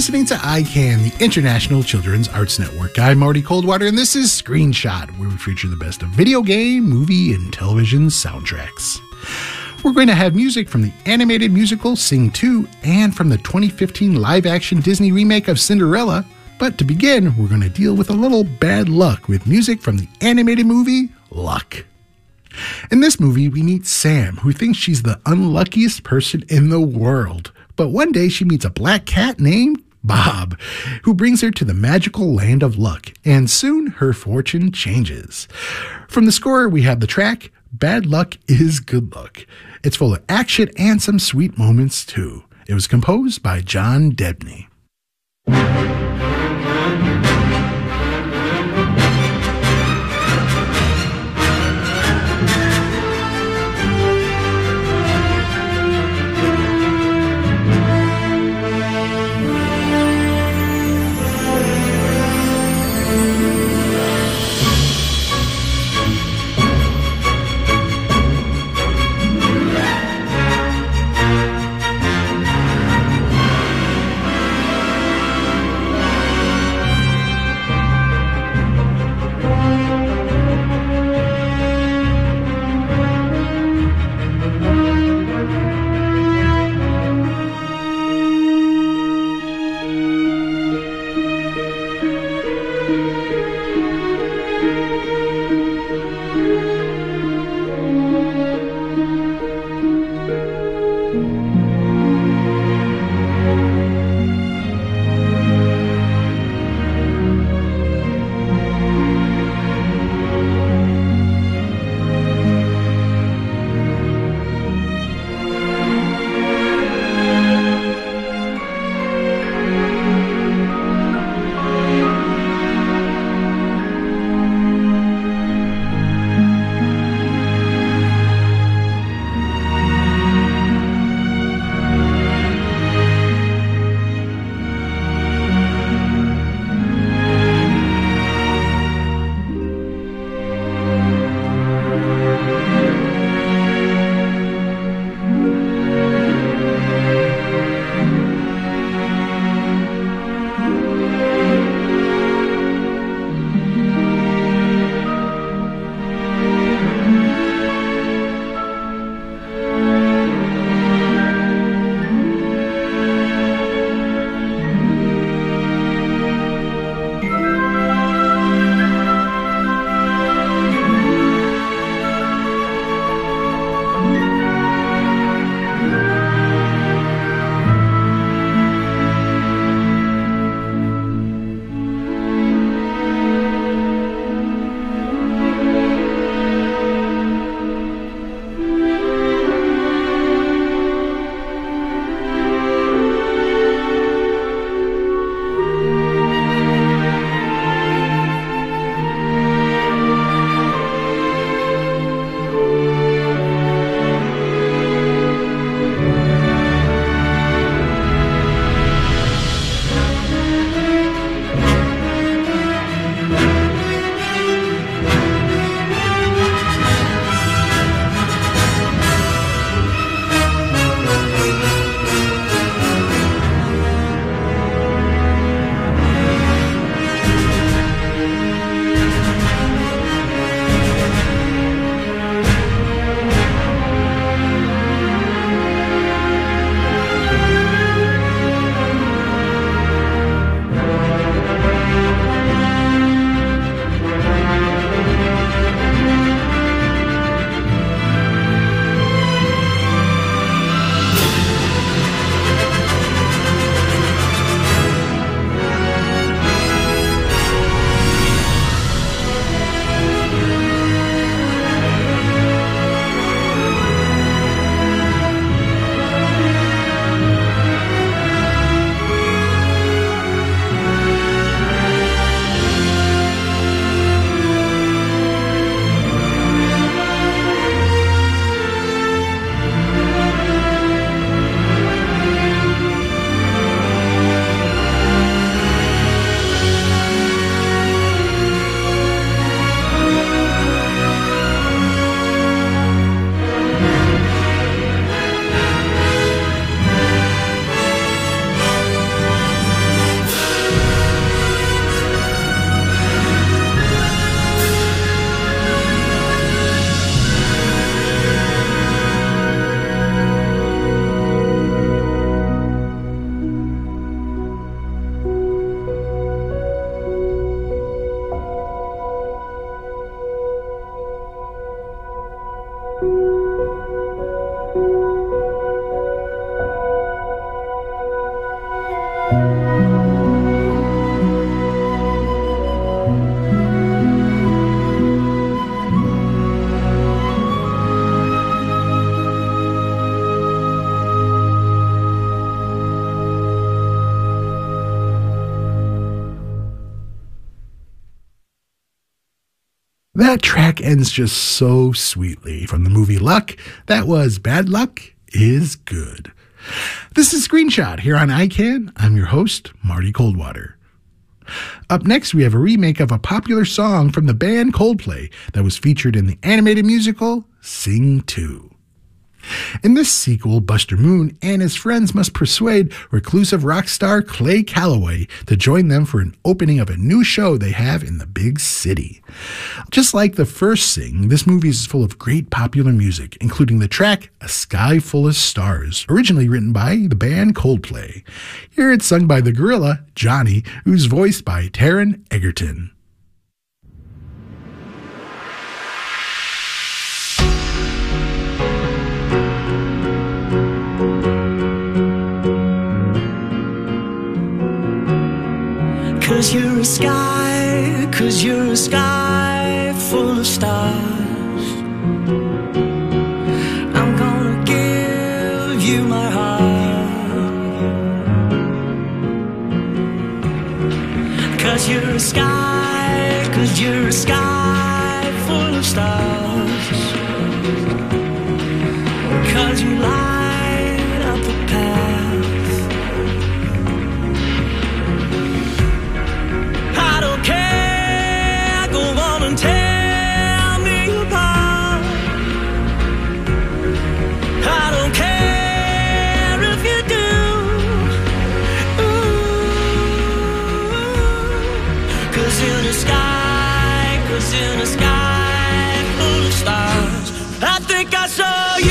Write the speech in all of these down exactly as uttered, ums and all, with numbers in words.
listening to I CAN, the International Children's Arts Network. I'm Marty Coldwater, and this is Screenshot, where we feature the best of video game, movie, and television soundtracks. We're going to have music from the animated musical Sing two and from the twenty fifteen live-action Disney remake of Cinderella. But to begin, we're going to deal with a little bad luck with music from the animated movie Luck. In this movie, we meet Sam, who thinks she's the unluckiest person in the world. But one day she meets a black cat named Bob, who brings her to the magical land of luck, and soon her fortune changes. From the score, we have the track, Bad Luck is Good Luck. It's full of action and some sweet moments, too. It was composed by John Debney. That track ends just so sweetly. From the movie Luck, that was Bad Luck is Good. This is Screenshot here on I CAN. I'm your host, Marty Coldwater. Up next, we have a remake of a popular song from the band Coldplay that was featured in the animated musical Sing two. In this sequel, Buster Moon and his friends must persuade reclusive rock star Clay Calloway to join them for an opening of a new show they have in the big city. Just like the first Sing, this movie is full of great popular music, including the track A Sky Full of Stars, originally written by the band Coldplay. Here it's sung by the gorilla, Johnny, who's voiced by Taron Egerton. Cause you're a sky, cause you're a sky full of stars. I'm gonna give you my heart. Cause you're a sky, cause you're a sky full of stars. Cause you light up the path. I don't care, go on and tear me apart. I don't care if you do. Ooh. Cause in the sky, cause in the sky full of stars, I think I saw you.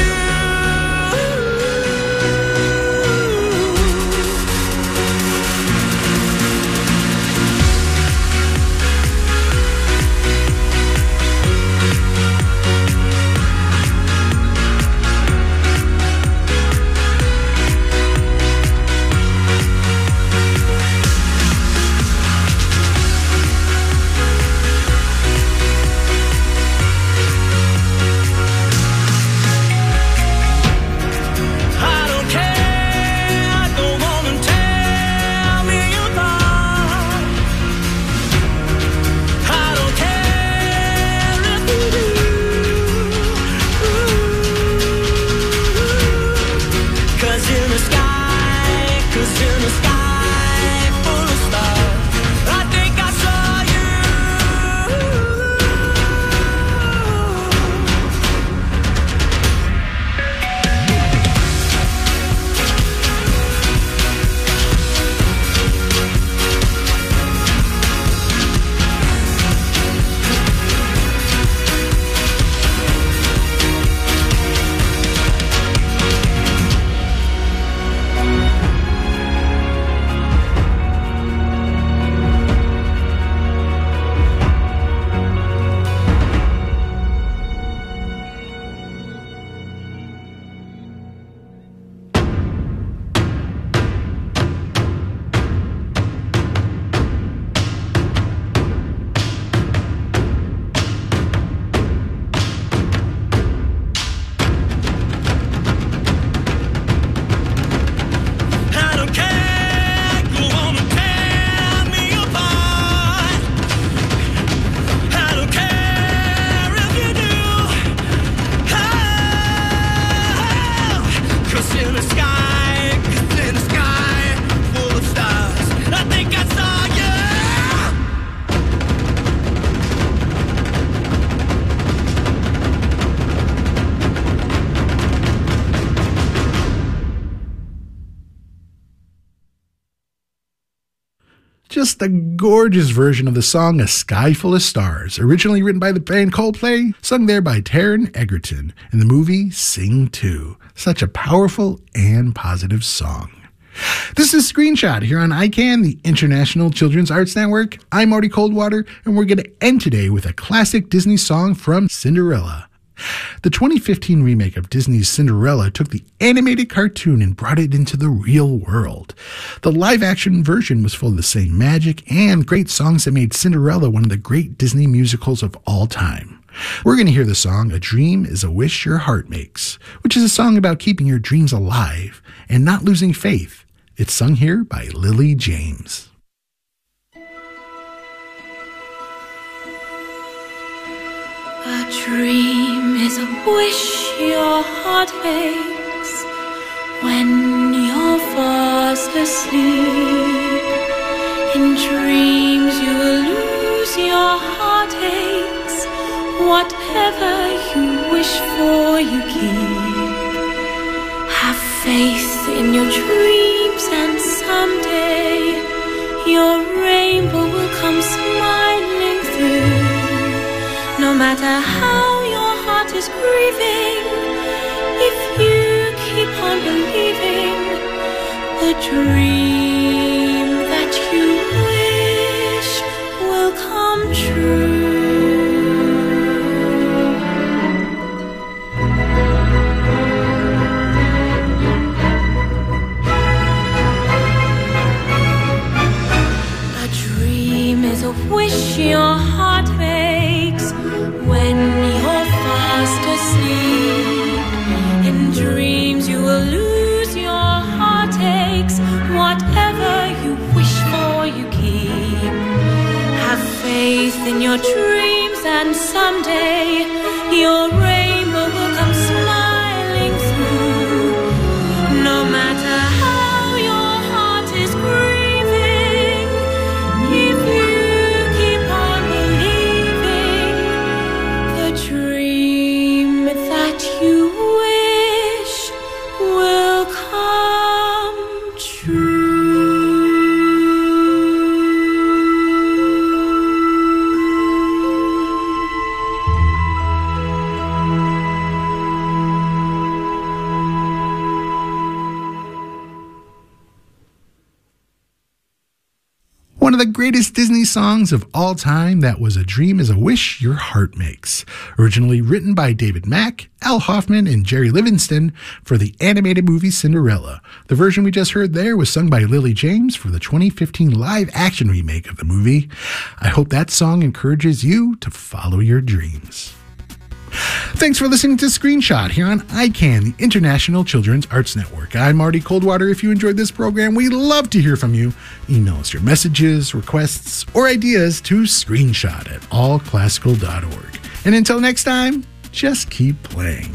Just a gorgeous version of the song A Sky Full of Stars, originally written by the band Coldplay, sung there by Taron Egerton in the movie Sing two. Such a powerful and positive song. This is Screenshot here on I CAN, the International Children's Arts Network. I'm Marty Coldwater, and we're going to end today with a classic Disney song from Cinderella. The twenty fifteen remake of Disney's Cinderella took the animated cartoon and brought it into the real world. The live-action version was full of the same magic and great songs that made Cinderella one of the great Disney musicals of all time. We're going to hear the song A Dream is a Wish Your Heart Makes, which is a song about keeping your dreams alive and not losing faith. It's sung here by Lily James. dream is a wish your heart makes when you're fast asleep. In dreams you will lose your heartaches. Whatever you wish for you keep. Have faith in your dreams and someday your rainbow will come smiling through. No matter how your heart is grieving, if you keep on believing, the dream that you wish will come true. A dream is a wish your heart makes when you're fast asleep. In dreams you will lose your heartaches. Whatever you wish for you keep. Have faith in your dreams and someday your rainbow will come smiling through. No matter how your heart is grieving, if you keep on believing, the dream that you wish will come true. One of the greatest Disney songs of all time, that was A Dream is a Wish Your Heart Makes. Originally written by David Mack, Al Hoffman, and Jerry Livingston for the animated movie Cinderella. The version we just heard there was sung by Lily James for the twenty fifteen live-action remake of the movie. I hope that song encourages you to follow your dreams. Thanks for listening to Screenshot here on I CAN, the International Children's Arts Network. I'm Marty Coldwater. If you enjoyed this program, we'd love to hear from you. Email us your messages, requests, or ideas to screenshot at all classical dot org. And until next time, just keep playing.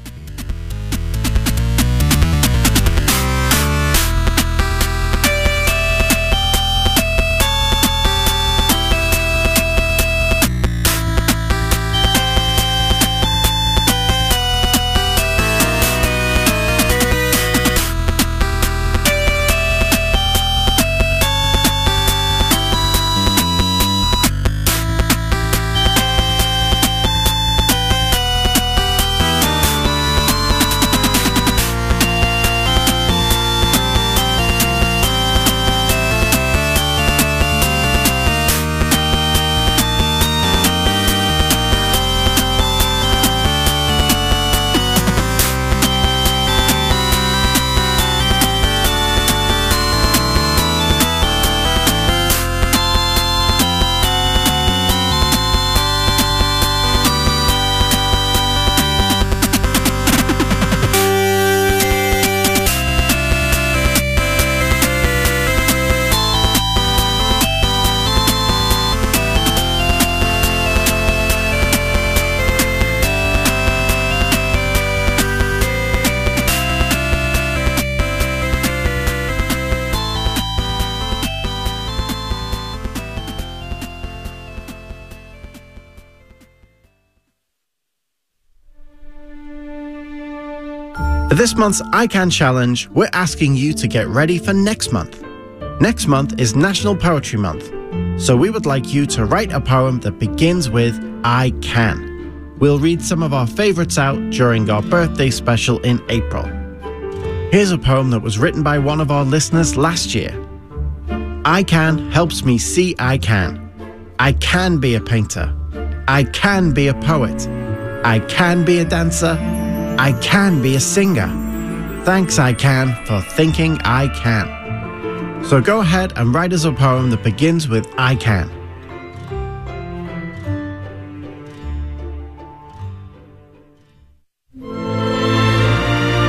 For this month's I CAN Challenge, we're asking you to get ready for next month. Next month is National Poetry Month, so we would like you to write a poem that begins with I can. We'll read some of our favorites out during our birthday special in April. Here's a poem that was written by one of our listeners last year. I CAN helps me see I can. I can be a painter. I can be a poet. I can be a dancer. I can be a singer. Thanks, I CAN, for thinking I can. So go ahead and write us a poem that begins with I can.